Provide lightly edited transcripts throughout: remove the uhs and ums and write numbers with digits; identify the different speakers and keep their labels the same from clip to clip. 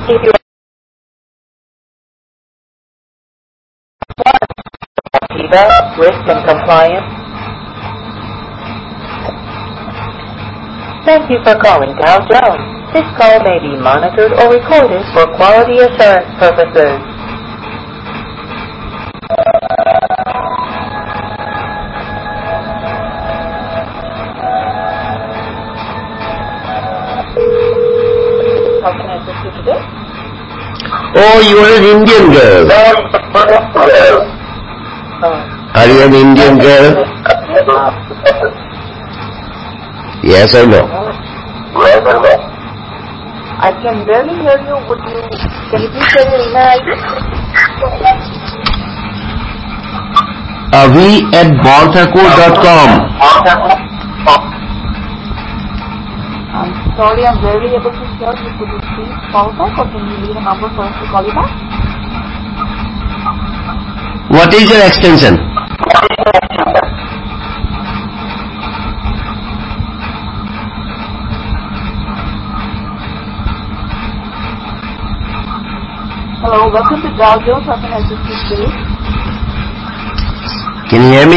Speaker 1: If you are risk and compliance. Thank you for calling Dow Jones. This call may be monitored or recorded for quality assurance purposes. How can I assist you today?
Speaker 2: Oh, you are an Indian girl. Are you an Indian girl? Yes or no?
Speaker 1: I can barely hear you. Can you please tell your email ID?
Speaker 2: avi@balthakur.com.
Speaker 1: I'm sorry, I'm barely able to hear you. Could you please call back, or can you leave a number for us to call you back?
Speaker 2: What is your extension?
Speaker 1: Hello, welcome to Dow Jones. How can I assist you today?
Speaker 2: Can you hear me?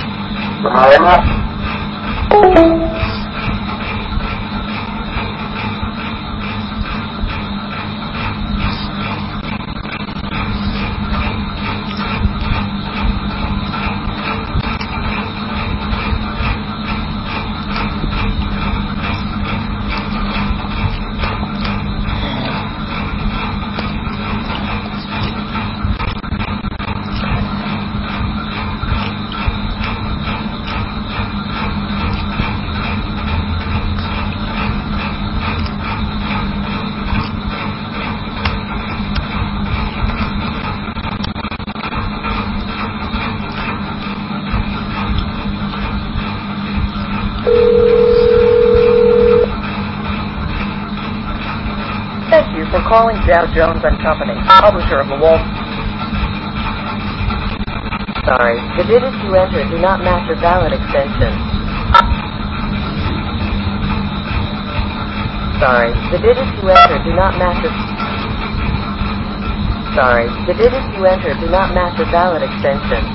Speaker 1: Thank you for calling Dow Jones and Company, publisher of the Wall. Sorry, the digits you entered do not match a valid extension. Sorry, the digits you entered do not match a... Sorry, the digits you entered do not match a valid extension.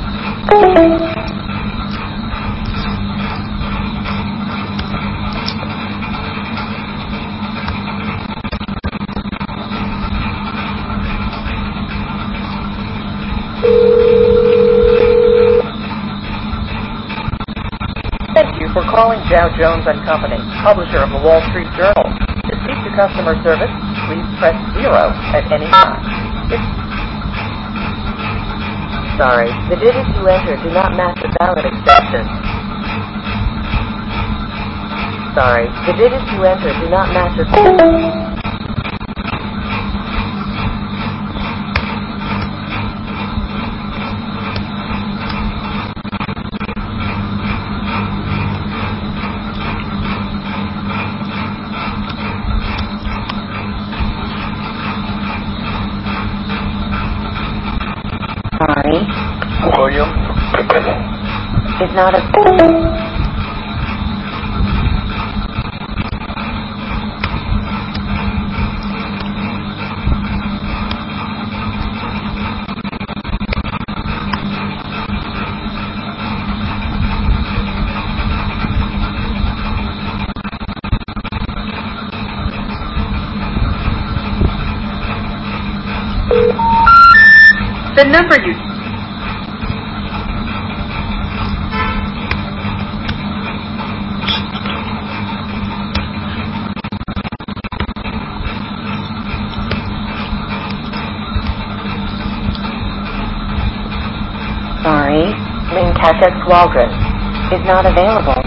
Speaker 1: Thank you for calling Dow Jones and Company, publisher of the Wall Street Journal. To speak to customer service, please press 0 at any time. Sorry, the digits you entered do not match a valid extension. Sorry, the digits you entered do not match a... Sorry.
Speaker 3: William?
Speaker 1: It's not a... The number you... Sorry, Linkatech Waldron is not available.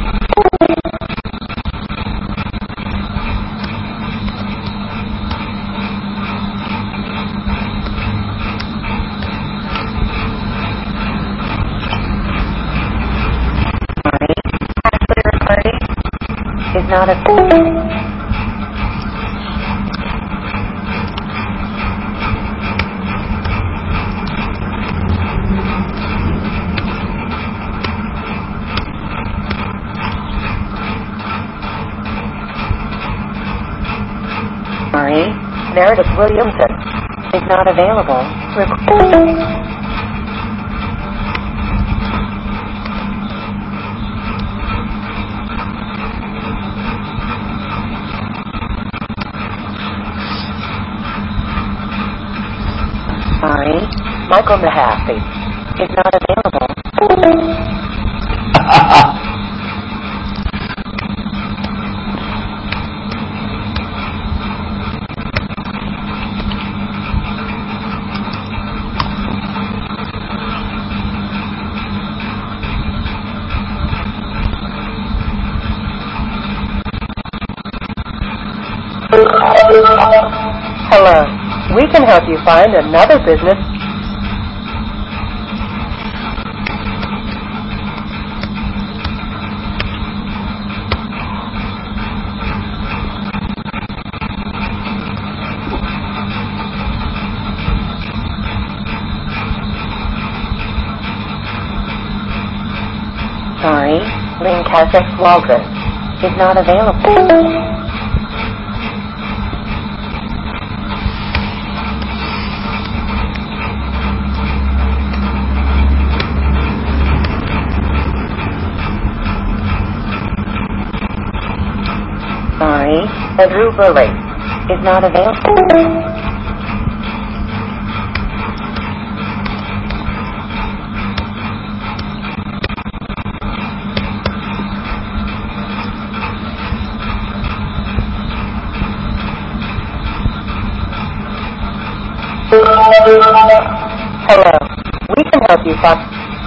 Speaker 1: Sorry, is not available. Sorry, Meredith Williamson is not available. Sorry, Michael Mahaffey is not available. Hello, we can help you find another business. Sorry, Lynn Kasich Waldron is not available. Sorry, Andrew Burley is not available. Hello, we can help you find.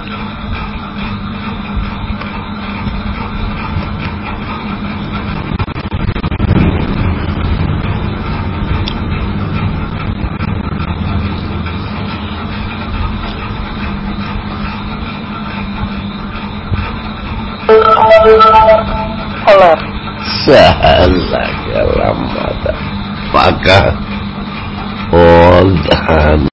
Speaker 1: Hello.
Speaker 2: Salah, motherfucker. All done.